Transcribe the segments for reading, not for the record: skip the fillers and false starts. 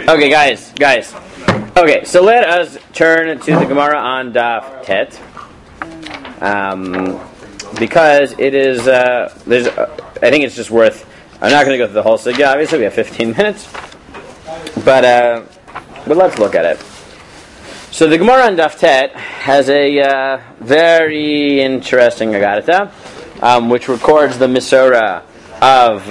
Okay, guys. Okay, so let us turn to the Gemara on Daf Tet, because it is. I think it's just worth. I'm not going to go through the whole sugya. Obviously, we have 15 minutes, but let's look at it. So the Gemara on Daf Tet has a very interesting Agarata, which records the Misora of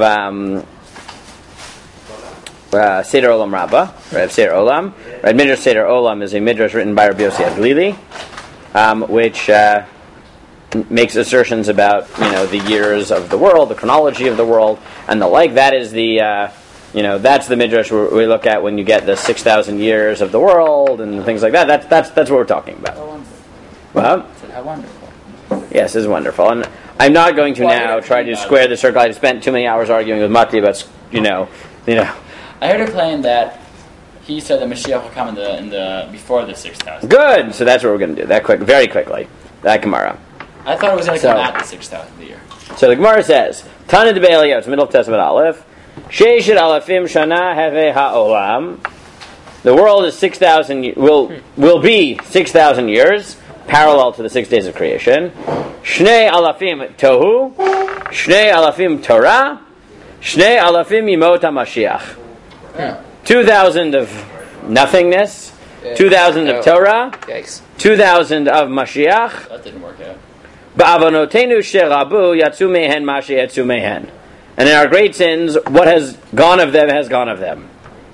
Seder Olam Rabbah, right? Seder Olam, right? Midrash Seder Olam is a midrash written by Rabbi Yossi Aglili, which makes assertions about the years of the world, the chronology of the world, and the like. That is the that's the midrash we look at when you get the 6,000 years of the world and things like that. That's what we're talking about. Well, how wonderful! Yes, it's wonderful, and I'm not going to now try to square the circle. I spent too many hours arguing with Mati about I heard her claim that he said that Mashiach will come in the before the 6,000. Good. So that's what we're going to do. Very quickly. That Gemara. I thought it was going to come at the 6,000th year. So the Gemara says, Tana de Be'eliyah, it's middle of Testament Aleph. Sheishet alafim shana heve ha'olam. The world is 6,000. Will be 6,000 years, parallel to the 6 days of creation. Shnei alafim tohu, Shnei alafim Torah, Shnei alafim yimot HaMashiach. 2,000 of nothingness, 2,000 of Torah, 2,000 of Mashiach. That didn't work out. Ba'avonotenu sherabu yatsu mehen mashi yatsu mehen. And in our great sins, what has gone of them has gone of them.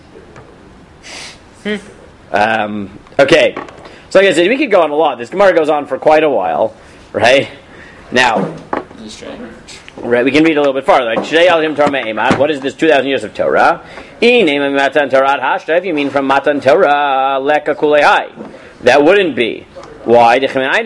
Okay. So like I said, we could go on a lot. This Gemara goes on for quite a while, right? Now, right, we can read a little bit farther. What is this 2,000 years of Torah? If you mean from Matan Torah, leka kulehai. That wouldn't be. Why?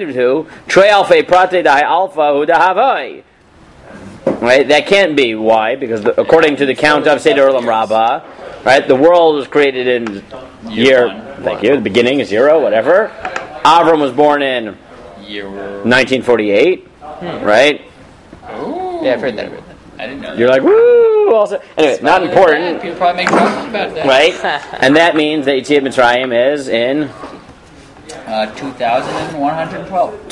Right? That can't be. Why? Because according to the count of Seder Olam Rabbah, right, the world was created in year. Thank you. The beginning is 0, whatever. Avram was born in year 1948, right? Ooh. Yeah, I've heard that. I didn't know that. You're like, woo! Also, anyway, not important. People probably make jokes about that. Right? And that means that Yetziat Mitzrayim is in 2,112.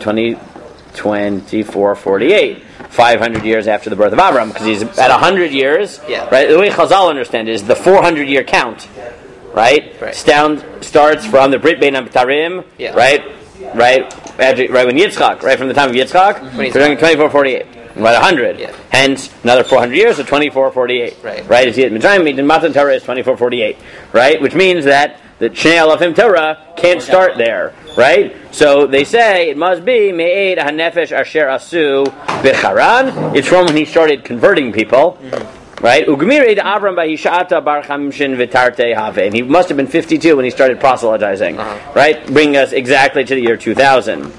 2448. 500 years after the birth of Avram, because he's at 100 years. Yeah. Right? The way Chazal understand is the 400-year count. Right? Starts from the Brit Bein HaBetarim. Yeah. Right when Yitzchak, right from the time of Yitzchak, we're doing 2448. Right, 100. Yeah. Hence, another 400 years, so 2448. Right? It's Mitzrayim, in Matan Torah is 2448. Right? Which means that the Shnei Alafim Torah can't start there. Right? So they say it must be Me'ed HaNefesh Asher Asu B'Charan. It's from when he started converting people. Mm-hmm. Right? Ugmirid Avram Bahishata Bar Chamshin Vitarte Have. And he must have been 52 when he started proselytizing. Uh-huh. Right? Bringing us exactly to the year 2000.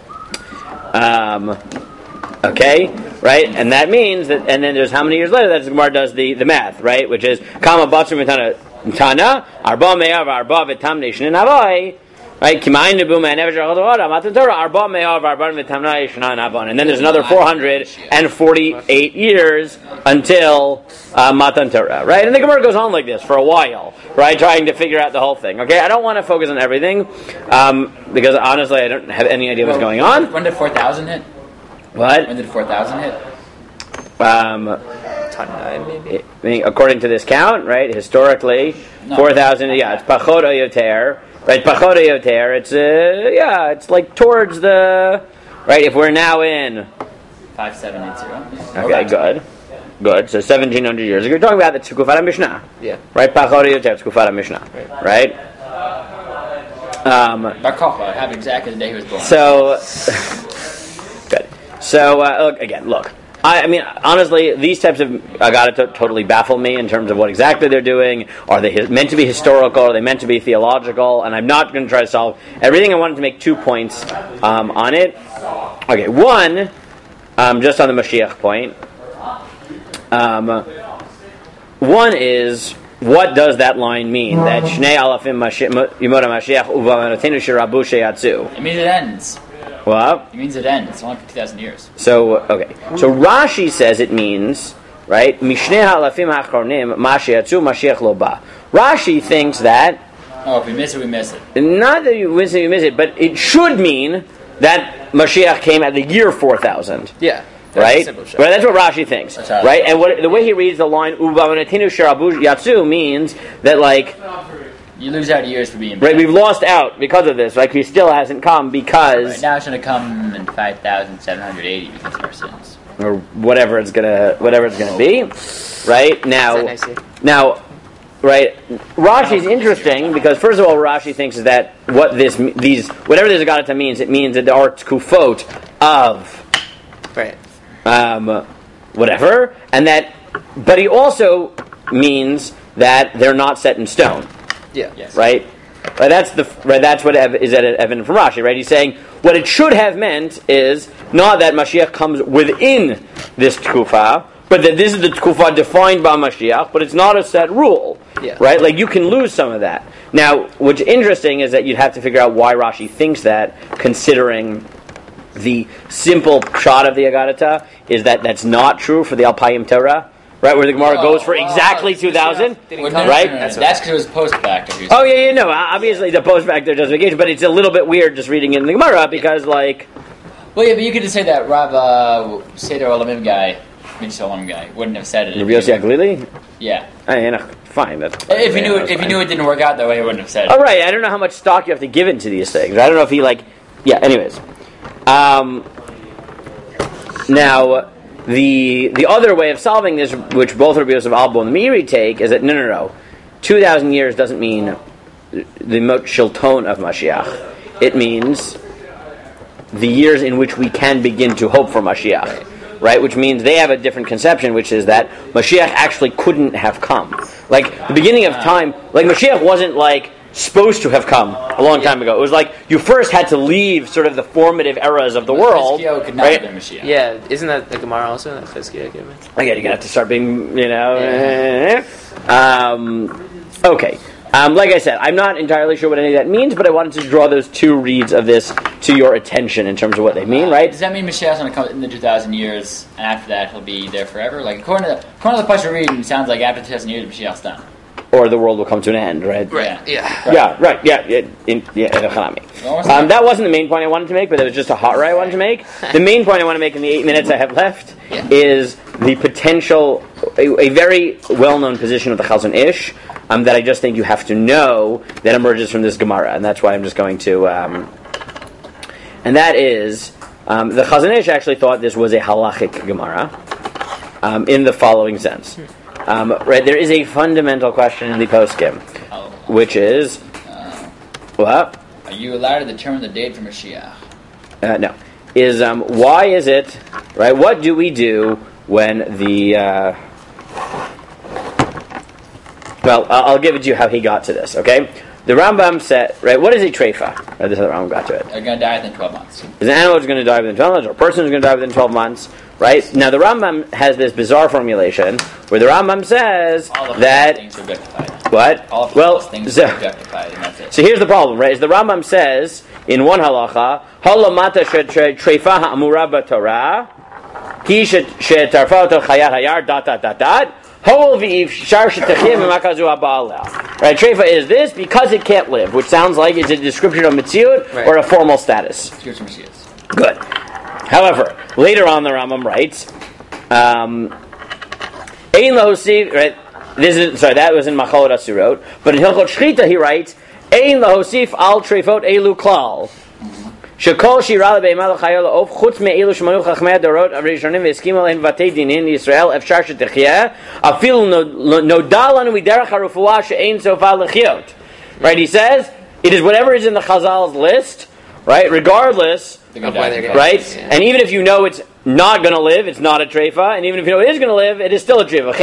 Okay, right, and that means that, and then there's how many years later that the Gemara does the math, right, which is Kama Batzur Mitana Arba Me'av Arba V'Tamne Shnin Avai, right, Kimayin Nebu Me'anev Shachadavada Matan Torah Arba Me'av Arba V'Tamne Shnin Avon, and then there's another 448 years until Matan Torah, right, and the Gemara goes on like this for a while, right, trying to figure out the whole thing. Okay, I don't want to focus on everything because honestly I don't have any idea what's going on. When did 4,000 hit? What? When did 4,000 hit? 9 maybe. I mean, according to this count, right? Historically, 4,000. Yeah, it's Pachot Oyoter, right? Pachot Oyoter. It's it's like towards the right. If we're now in 5780. Okay, good. So 1,700 years ago, we're talking about the Tzukufat Mishnah. Yeah. Right. Pachot Oyoter, Tzukufat Mishnah. Right. Bar Kochba happened exactly the day he was born. So. Good. So, look. I mean, honestly, these types of Agarata totally baffle me in terms of what exactly they're doing. Are they meant to be historical? Are they meant to be theological? And I'm not going to try to solve everything. I wanted to make 2 points on it. Okay, one, just on the Mashiach point. One is, what does that line mean? That Shnei Alafim Yimot HaMashiach Uvavanotenu Sherabu Sheyatzu. It means it ends. What? It means it ends. It's only for 2,000 years. So, okay. So Rashi says it means, right? Mishnei ha'alafim ha'achronim ma she'yatzu Mashiach lo ba. Rashi thinks that. Oh, if we miss it, we miss it. Not that you miss it, but it should mean that Mashiach came at the year 4000. Yeah. Right? Right, that's what Rashi thinks. Right? And the way he reads the line, Uvavanatinu Sharabu Yatsu, means that, like, you lose out years for being bad. Right, we've lost out because of this. Like, he still hasn't come because... Right, now it's going to come in 5,780 because of our sins. Or whatever it's gonna be. Right? Now, right, Rashi's interesting because, first of all, Rashi thinks that whatever this Agadata means, it means that there are tkufot of... Right. Whatever, and that, but he also means that they're not set in stone. Yeah. Yes. Right. That's what is evident from Rashi. Right. He's saying what it should have meant is not that Mashiach comes within this tkufa, but that this is the tkufa defined by Mashiach. But it's not a set rule. Yeah. Right. Like you can lose some of that. Now, what's interesting is that you'd have to figure out why Rashi thinks that, considering the simple shot of the Agadata is that that's not true for the Alpayim Torah, right? Where the Gemara goes for exactly 2,000, right? No, that's because it was post-factor. Oh, yeah, no. Obviously, the post-factor justification, but it's a little bit weird just reading it in the Gemara because, like... Well, yeah, but you could just say that Rav Seder Olamim guy, Mitzvah Olam guy, wouldn't have said it. Rabbi Yossi Aglili? Yeah. Fine. That's if he knew it didn't work out that way, he wouldn't have said it. Oh, right. I don't know how much stock you have to give into these things. I don't know if he, like... Yeah, anyways... Now, the other way of solving this, which both Rabbi Yosef Albo and the Meiri take, is that no. 2,000 years doesn't mean the Mot Shilton of Mashiach. It means the years in which we can begin to hope for Mashiach. Right? Which means they have a different conception, which is that Mashiach actually couldn't have come. Like, the beginning of time, like Mashiach wasn't like supposed to have come a long time ago. It was like you first had to leave sort of the formative eras of the world. Could not right? have been Mashiach. Yeah, isn't that the Gemara also? That Chizkiah gave it? Again, you're going to have to start being, okay. Like I said, I'm not entirely sure what any of that means, but I wanted to draw those two reads of this to your attention in terms of what they mean, right? Does that mean Mashiach's going to come in the 2,000 years, and after that he'll be there forever? Like, according to the Pasha reading, it sounds like after 2,000 years, Mashiach's done. Or the world will come to an end, right? Right. Yeah. That wasn't the main point I wanted to make, but it was just a hot I wanted to make. The main point I want to make in the 8 minutes I have left is the potential, a very well-known position of the Chazon Ish that I just think you have to know that emerges from this Gemara, and that's why I'm just going to... and that is, the Chazon Ish actually thought this was a halachic Gemara in the following sense. Right, there is a fundamental question in the poskim, which is, what? Are you allowed to determine the date for Mashiach? No. Is why is it, right? What do we do when the? Well, I'll give it to you how he got to this. Okay, the Rambam said, right? What is a treifa? Right, this is how the Rambam got to it. They're going to die within 12 months. Is an animal going to die within 12 months, or a person is going to die within 12 months? Right? Now the Rambam has this bizarre formulation where the Rambam says that things are objectified. What? All of things are objectified, and that's it. So here's the problem, right? Is the Rambam says in one halacha, halamata treifa ha'amura b'Torah, ki shetarfa oto chayat hayar dot. Hol v'iv shar shetachim v'makazu ha'ba'aleh. Right? Treifa is this because it can't live, which sounds like it's a description of Metziut or a formal status. Good. However, later on the Rambam writes, Ein lahosif, right? That was in Machalot Asurot. But in Hilchot Shchita he writes, Ein lahosif al treifot elu klal. Shekol shira lebeima l'chayol la'of chutz me'elu shemanu chachmei adorot arishonim v'eskim alein vatei dinin Yisrael efshar shetechyeh afilu nodal lanu miderech harufuah she'ein sofa l'chyot. Right? He says, it is whatever is in the Chazal's list, right? Regardless, right? And even if you know it's not going to live, it's not a treifa. And even if you know it is going to live, it is still a treifa.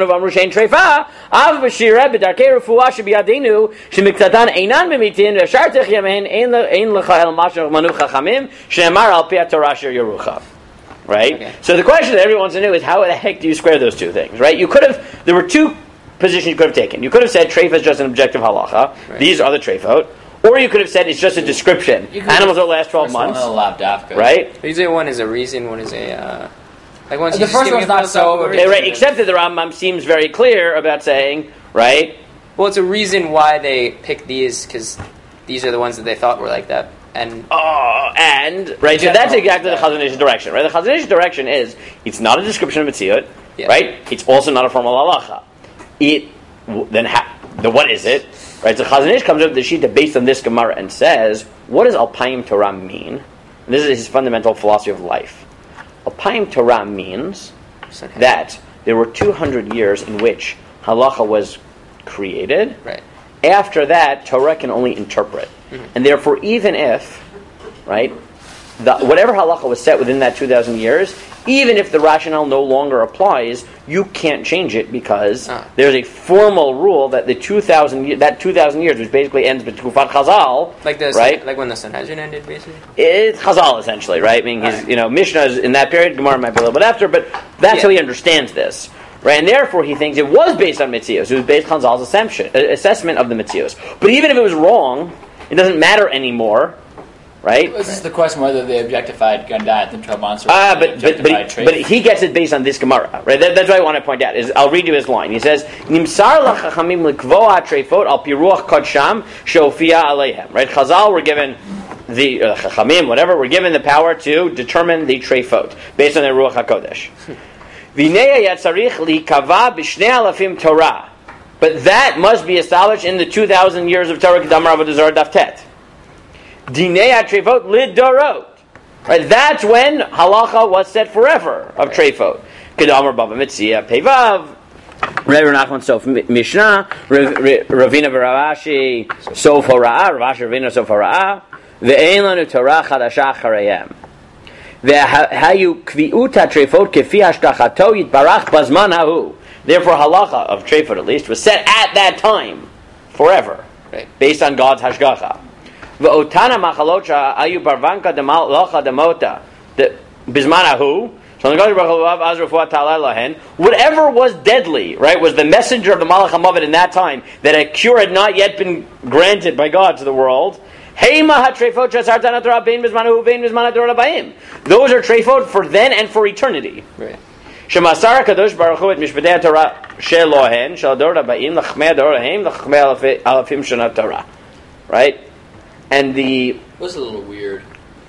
Right? Okay. So the question that everyone wants to know is how the heck do you square those two things? Right? There were two positions you could have taken. You could have said treifa is just an objective halacha. Right. These are the treifot. Or you could have said it's just a description. Animals will last 12 months. Right? Usually one is a reason, one is a... like once the first one's not so... Right, except that the Rambam seems very clear about saying, right, Well, it's a reason why they picked these, because these are the ones that they thought were like that. And right, so that's exactly the Chazon Ish's direction, right? The Chazon Ish's direction is, it's not a description of Metziut, right? It's also not a formal halacha. Then what is it? Right, so Chazon Ish comes up with the Shita based on this Gemara and says, what does Alpayim Torah mean? And this is his fundamental philosophy of life. Alpayim Torah means that there were 200 years in which halacha was created. Right. After that, Torah can only interpret. Mm-hmm. And therefore, even if, right, whatever halacha was set within that 2,000 years, even if the rationale no longer applies, you can't change it because there's a formal rule that the 2,000 years, which basically ends with Kufat Chazal, right? Like when the Sanhedrin ended, basically. It's Chazal essentially, right? I mean, his Mishnah is in that period. Gemara might be a little bit after, but that's how he understands this, right? And therefore, he thinks it was based on Mitzios. It was based on Chazal's assessment of the Mitzios. But even if it was wrong, it doesn't matter anymore. Right? This is the question whether they objectified Gandat and 12 months or but he gets it based on this Gemara. Right? That's what I want to point out. I'll read you his line. He says, Nimsar lachachamim likvoa treifot al piruach kodsham shofia aleihem. Right? Chazal were given the chachamim, whatever, were given the power to determine the treifot based on their ruach hakodesh. V'nei yatzarich likava b'shnei alafim Torah. But that must be established in the 2,000 years of Torah Kedamar Avodah Zarah Daf Tet. Dinei Trefot Lidorot. Right, that's when halacha was set forever of Trefot. Kedamar Baba Mitzia Pevav. Rabbi Nachman Sof Mishnah. Ravina V'Ravashi Sof Hora'ah. Ravashi Ravina Sof Hora'ah. Ve'ein lanu Torah Chadasha Acharayim. Ve'hayu Kvi'uta Trefot Kefi Hashtachato Yitbarach Bazman Hahu. Therefore, halacha of Trefot at least was set at that time, forever, based on God's hashgacha. V'otana machalocha ayu barvanka demalocha demota bismanahu. Whatever was deadly, right, was the messenger of the Malach HaMavet in that time, that a cure had not yet been granted by God to the world. Those are Trefot for then and for eternity. Right. Shemasar Kadosh Baruch Hu et Mishpatei Torah shelohen shel dor habayim lachmei dor haim lachmei alafim shana Torah, right? And it was a little weird.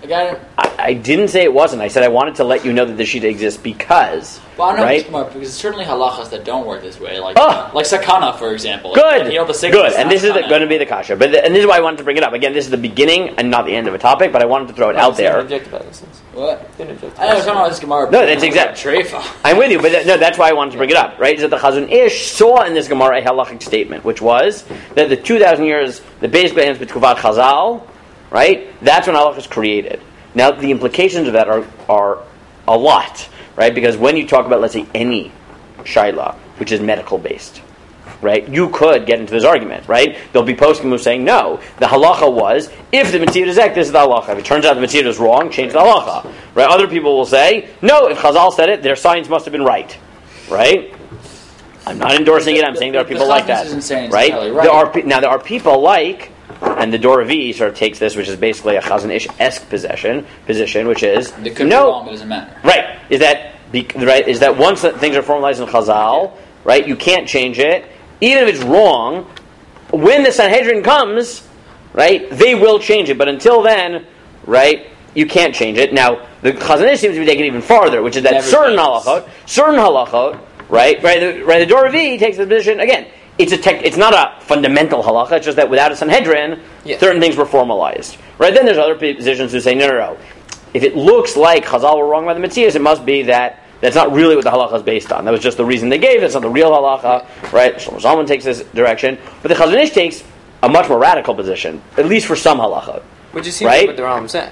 I didn't say it wasn't. I said I wanted to let you know that the Shita exists because, right? Because there's certainly halachas that don't work this way, like sakana, for example. Good. And this is going to be the kasha. And this is why I wanted to bring it up. Again, this is the beginning and not the end of a topic, but I wanted to throw it out there. What? I know talking about this Gemara. No, that's exactly. I'm with you, but that's why I wanted to bring it up. Right? Is that the Chazon Ish saw in this Gemara a halachic statement, which was that the 2,000 years that basically ends with Kuvat Chazal. Right? That's when halacha is created. Now, the implications of that are a lot, right? Because when you talk about, let's say, any shaila, which is medical-based, right? You could get into this argument, right? There'll be poskim who saying, no, the halacha was, if the Metziut is ek, this is the halacha. If it turns out the Metziut is wrong, change the halacha. Right? Other people will say, no, if Chazal said it, their science must have been right. Right? I'm not endorsing it, I'm saying there are people like that. Right? There are people like... And the Dor Revi sort of takes this, which is basically a Chazon Ish-esque position, which is it could be wrong, but it doesn't matter. Right? Is that once things are formalized in Chazal, right? You can't change it, even if it's wrong. When the Sanhedrin comes, right? They will change it, but until then, right? You can't change it. Now the Chazon Ish seems to be taken even farther, which is that certain halachot, right? The Dor Revi takes the position again. It's not a fundamental halacha. It's just that without a Sanhedrin, certain things were formalized. Right? Then there's other positions who say, no. If it looks like Chazal were wrong by the Metzias, it must be that that's not really what the halacha is based on. That was just the reason they gave. It's not the real halacha. Right? Shlomo Zalman takes this direction. But the Chazon Ish takes a much more radical position, at least for some halacha. Which is right? What the Rambam said.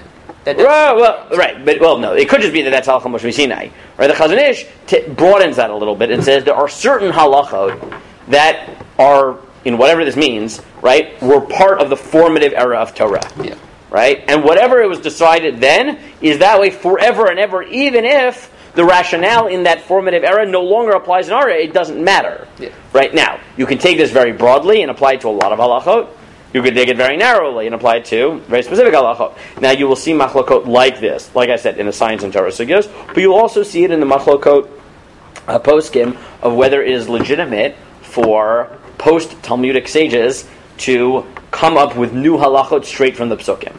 No. It could just be that that's halacha Moshe Sinai. Right? The Chazon Ish broadens that a little bit and says there are certain halachot that are, in whatever this means, right, were part of the formative era of Torah. Yeah. Right? And whatever it was decided then is that way forever and ever, even if the rationale in that formative era no longer applies in our era, it doesn't matter. Yeah. Right? Now, you can take this very broadly and apply it to a lot of halachot. You could take it very narrowly and apply it to very specific halachot. Now, you will see machlokot like this, like I said, in the science and Torah sugyos, but you'll also see it in the machlokot poskim of whether it is legitimate for post-Talmudic sages to come up with new halachot straight from the psukim.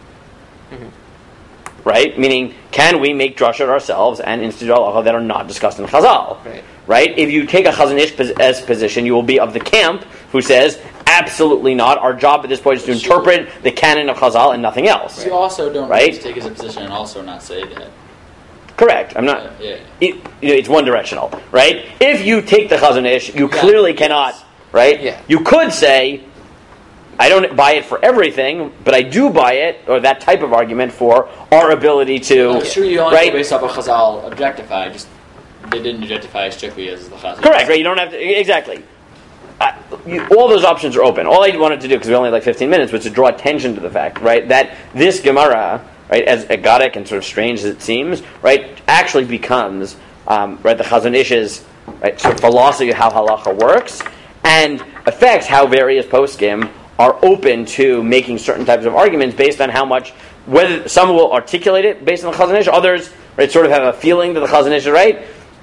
Right? Meaning, can we make drasha ourselves and institute halacha that are not discussed in Chazal? Right? If you take a Chazon Ish position, you will be of the camp who says, absolutely not. Our job at this point is to interpret the canon of Chazal and nothing else. You also don't right? take as a position and also not say that. Correct. I'm not. It's one directional, right? If you take the Chazon Ish, you clearly cannot, right? Yeah. You could say, I don't buy it for everything, but I do buy it, or that type of argument for our ability to. I'm sure you only based off of Chazal objectify. Just they didn't objectify strictly as the Chazal. Correct. Right. You don't have to exactly. All those options are open. All I wanted to do, because we only had like 15 minutes, was to draw attention to the fact, right, that this Gemara, right, as agadic and sort of strange as it seems, right, actually becomes right the Chazon Ish's right sort of philosophy of how halacha works and affects how various poskim are open to making certain types of arguments based on how much, whether some will articulate it based on the Chazon Ish, others right sort of have a feeling that the Chazon Ish is right,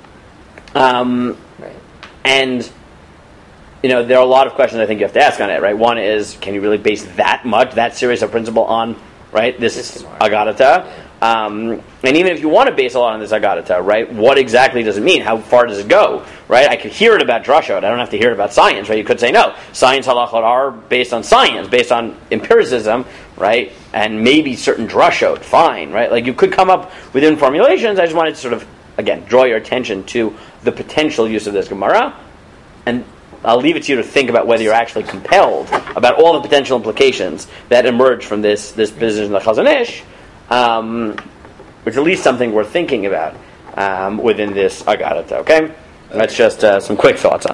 and there are a lot of questions I think you have to ask on it, right? One is, can you really base that serious a principle on, right, this agadata? And even if you want to base a lot on this agadata, right, what exactly does it mean? How far does it go, right? I could hear it about drashot. I don't have to hear it about science, right? You could say, no, science halachot are based on science, based on empiricism, right? And maybe certain drashot, fine, right? Like you could come up with different formulations. I just wanted to sort of, again, draw your attention to the potential use of this Gemara, and I'll leave it to you to think about whether you're actually compelled about all the potential implications that emerge from this business in the Chazon Ish, which is at least something worth thinking about within this Agadata. Okay, that's just some quick thoughts on it.